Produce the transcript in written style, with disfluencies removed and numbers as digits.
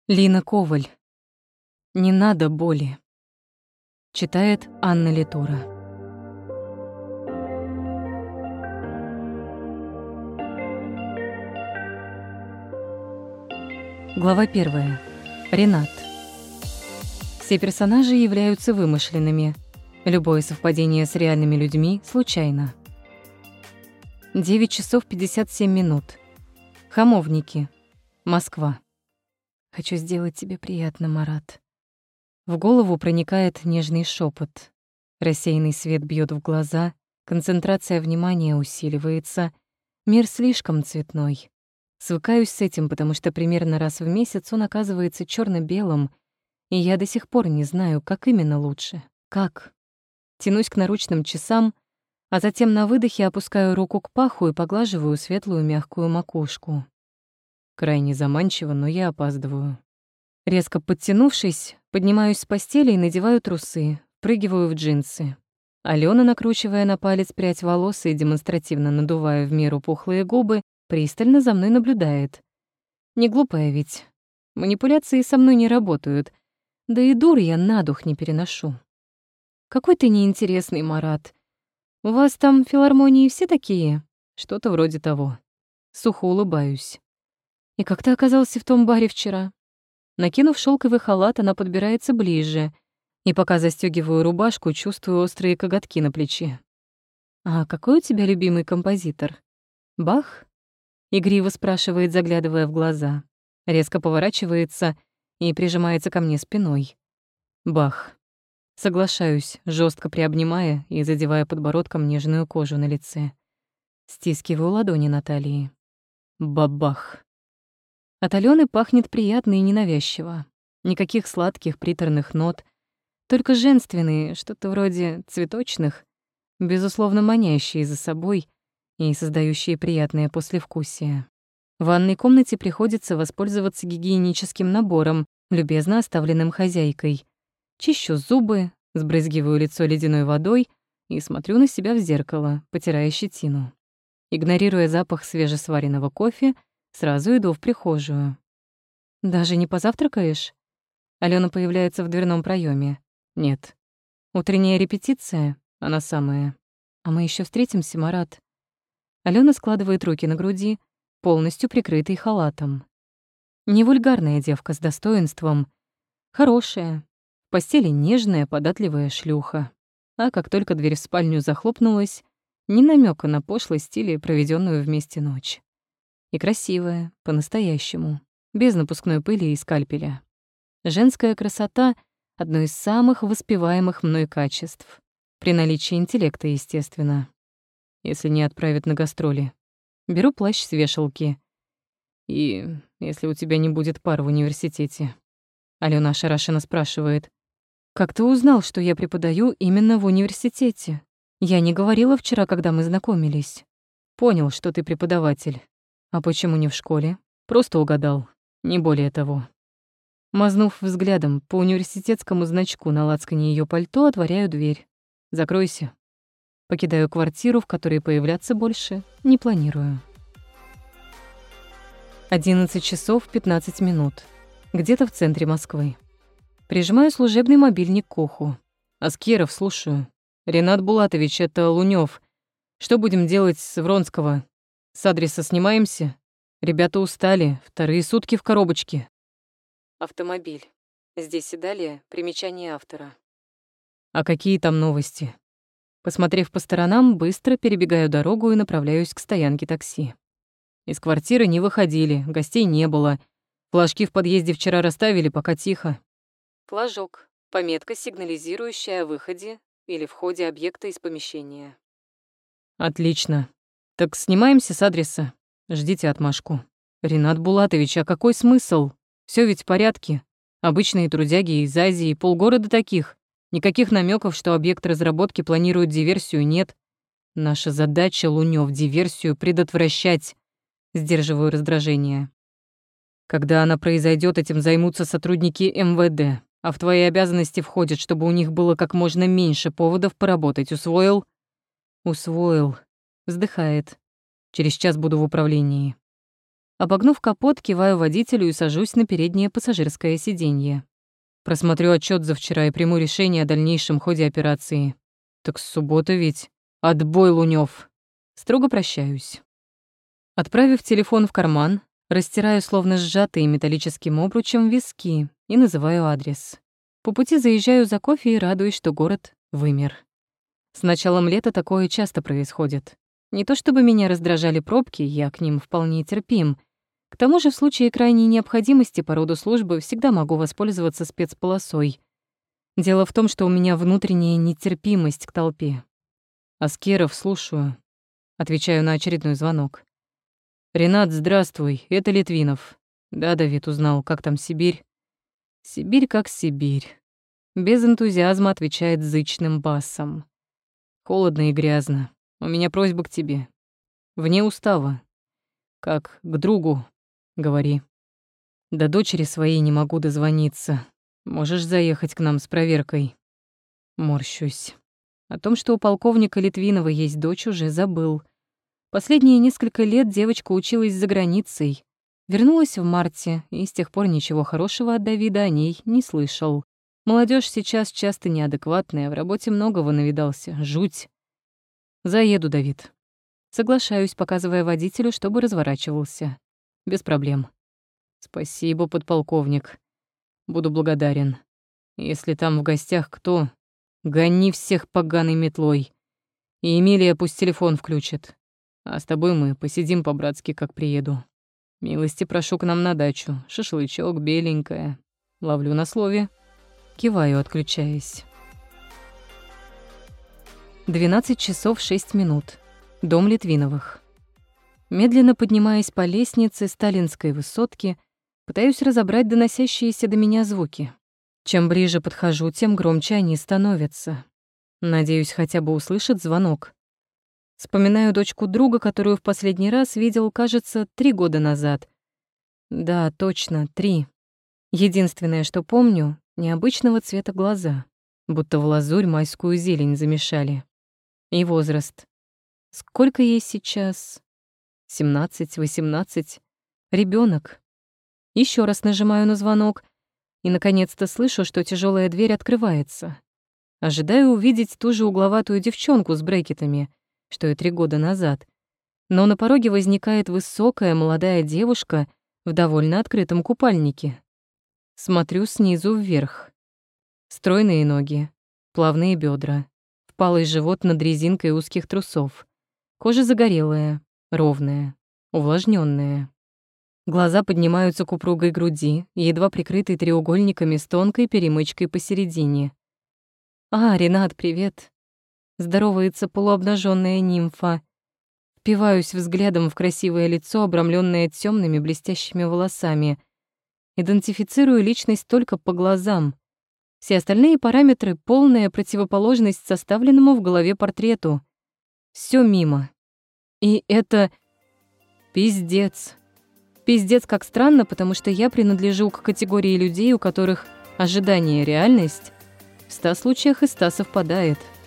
Лина Коваль. «Не надо боли». Читает Анна Литура. Глава 1. Ренат. Все персонажи являются вымышленными. Любое совпадение с реальными людьми случайно. 9 часов 57 минут. Хамовники. Москва. Хочу сделать тебе приятно, Марат. В голову проникает нежный шепот. Рассеянный свет бьет в глаза, концентрация внимания усиливается. Мир слишком цветной. Свыкаюсь с этим, потому что примерно раз в месяц он оказывается черно-белым, и я до сих пор не знаю, как именно лучше. Как? Тянусь к наручным часам, а затем на выдохе опускаю руку к паху и поглаживаю светлую мягкую макушку. Крайне заманчиво, но я опаздываю. Резко подтянувшись, поднимаюсь с постели и надеваю трусы, прыгиваю в джинсы. Алена, накручивая на палец прядь волос и демонстративно надувая в меру пухлые губы, пристально за мной наблюдает. Не глупая ведь. Манипуляции со мной не работают. Да и дур я на дух не переношу. Какой ты неинтересный, Марат. У вас там в филармонии все такие? Что-то вроде того. Сухо улыбаюсь. И как ты оказался в том баре вчера? Накинув шелковый халат, она подбирается ближе, и пока застёгиваю рубашку, чувствую острые коготки на плече. «А какой у тебя любимый композитор? Бах?» — игриво спрашивает, заглядывая в глаза. Резко поворачивается и прижимается ко мне спиной. «Бах». Соглашаюсь, жестко приобнимая и задевая подбородком нежную кожу на лице. Стискиваю ладони на талии. Бабах. От Алёны пахнет приятно и ненавязчиво. Никаких сладких приторных нот, только женственные, что-то вроде цветочных, безусловно манящие за собой и создающие приятное послевкусие. В ванной комнате приходится воспользоваться гигиеническим набором, любезно оставленным хозяйкой. Чищу зубы, сбрызгиваю лицо ледяной водой и смотрю на себя в зеркало, потирая щетину. Игнорируя запах свежесваренного кофе, сразу иду в прихожую. «Даже не позавтракаешь?» Алена появляется в дверном проеме. «Нет. Утренняя репетиция? Она самая. А мы еще встретимся, Марат?» Алена складывает руки на груди, полностью прикрытой халатом. Не вульгарная девка с достоинством. Хорошая. В постели нежная, податливая шлюха. А как только дверь в спальню захлопнулась, ни намека на пошлость или проведенную вместе ночь. И красивая, по-настоящему, без напускной пыли и скальпеля. Женская красота — одно из самых воспеваемых мной качеств. При наличии интеллекта, естественно. Если не отправят на гастроли. Беру плащ с вешалки. И если у тебя не будет пар в университете. Алена ошарашенно спрашивает. «Как ты узнал, что я преподаю именно в университете? Я не говорила вчера, когда мы знакомились». «Понял, что ты преподаватель. А почему не в школе? Просто угадал. Не более того». Мазнув взглядом по университетскому значку на лацкане её пальто, отворяю дверь. «Закройся». Покидаю квартиру, в которой появляться больше не планирую. 11 часов 15 минут. Где-то в центре Москвы. Прижимаю служебный мобильник к уху. «Аскеров, слушаю. Ренат Булатович, это Лунёв. Что будем делать с Вронского? С адреса снимаемся? Ребята устали, вторые сутки в коробочке». Автомобиль. Здесь и далее примечание автора. «А какие там новости?» Посмотрев по сторонам, быстро перебегаю дорогу и направляюсь к стоянке такси. Из квартиры не выходили, гостей не было. Флажки в подъезде вчера расставили, пока тихо. Флажок. Пометка, сигнализирующая о выходе или входе объекта из помещения. Отлично. Так снимаемся с адреса. Ждите отмашку. Ренат Булатович, а какой смысл? Всё ведь в порядке. Обычные трудяги из Азии, полгорода таких. Никаких намеков, что объект разработки планирует диверсию, нет. Наша задача, Лунёв, диверсию предотвращать. Сдерживаю раздражение. Когда она произойдет, этим займутся сотрудники МВД. А в твои обязанности входит, чтобы у них было как можно меньше поводов поработать. Усвоил? Усвоил. Вздыхает. Через час буду в управлении. Обогнув капот, киваю водителю и сажусь на переднее пассажирское сиденье. Просмотрю отчет за вчера и приму решение о дальнейшем ходе операции. Так суббота ведь. Отбой, Лунёв. Строго прощаюсь. Отправив телефон в карман, растираю словно сжатые металлическим обручем виски и называю адрес. По пути заезжаю за кофе и радуюсь, что город вымер. С началом лета такое часто происходит. Не то чтобы меня раздражали пробки, я к ним вполне терпим. К тому же в случае крайней необходимости по роду службы всегда могу воспользоваться спецполосой. Дело в том, что у меня внутренняя нетерпимость к толпе. «Аскеров, слушаю», — отвечаю на очередной звонок. «Ренат, здравствуй, это Литвинов». «Да, Давид, узнал, как там Сибирь?» «Сибирь как Сибирь», — без энтузиазма отвечает зычным басом. «Холодно и грязно. У меня просьба к тебе. Вне устава. Как к другу, говори. До дочери своей не могу дозвониться. Можешь заехать к нам с проверкой?» Морщусь. О том, что у полковника Литвинова есть дочь, уже забыл. Последние несколько лет девочка училась за границей. Вернулась в марте, и с тех пор ничего хорошего от Давида о ней не слышал. Молодежь сейчас часто неадекватная, в работе многого навидался. Жуть. «Заеду, Давид». Соглашаюсь, показывая водителю, чтобы разворачивался. Без проблем. «Спасибо, подполковник. Буду благодарен. Если там в гостях кто, гони всех поганой метлой. И Эмилия пусть телефон включит. А с тобой мы посидим по-братски, как приеду. Милости прошу к нам на дачу. Шашлычок, беленькое. Ловлю на слове». Киваю, отключаясь. 12 часов 6 минут. Дом Литвиновых. Медленно поднимаясь по лестнице сталинской высотки, пытаюсь разобрать доносящиеся до меня звуки. Чем ближе подхожу, тем громче они становятся. Надеюсь, хотя бы услышит звонок. Вспоминаю дочку друга, которую в последний раз видел, кажется, 3 года назад. Да, точно, 3. Единственное, что помню, необычного цвета глаза, будто в лазурь майскую зелень замешали. И возраст. Сколько ей сейчас? 17, 18. Ребенок. Еще раз нажимаю на звонок и, наконец-то, слышу, что тяжелая дверь открывается. Ожидаю увидеть ту же угловатую девчонку с брекетами, что и 3 года назад. Но на пороге возникает высокая молодая девушка в довольно открытом купальнике. Смотрю снизу вверх. Стройные ноги, плавные бедра, впалый живот над резинкой узких трусов. Кожа загорелая, ровная, увлажненная. Глаза поднимаются к упругой груди, едва прикрытой треугольниками с тонкой перемычкой посередине. «А, Ренат, привет!» Здоровается полуобнаженная нимфа. Впиваюсь взглядом в красивое лицо, обрамленное темными блестящими волосами. Идентифицирую личность только по глазам. Все остальные параметры — полная противоположность составленному в голове портрету. Все мимо. И это пиздец. Пиздец как странно, потому что я принадлежу к категории людей, у которых ожидание и реальность в 100 случаях из 100 совпадает.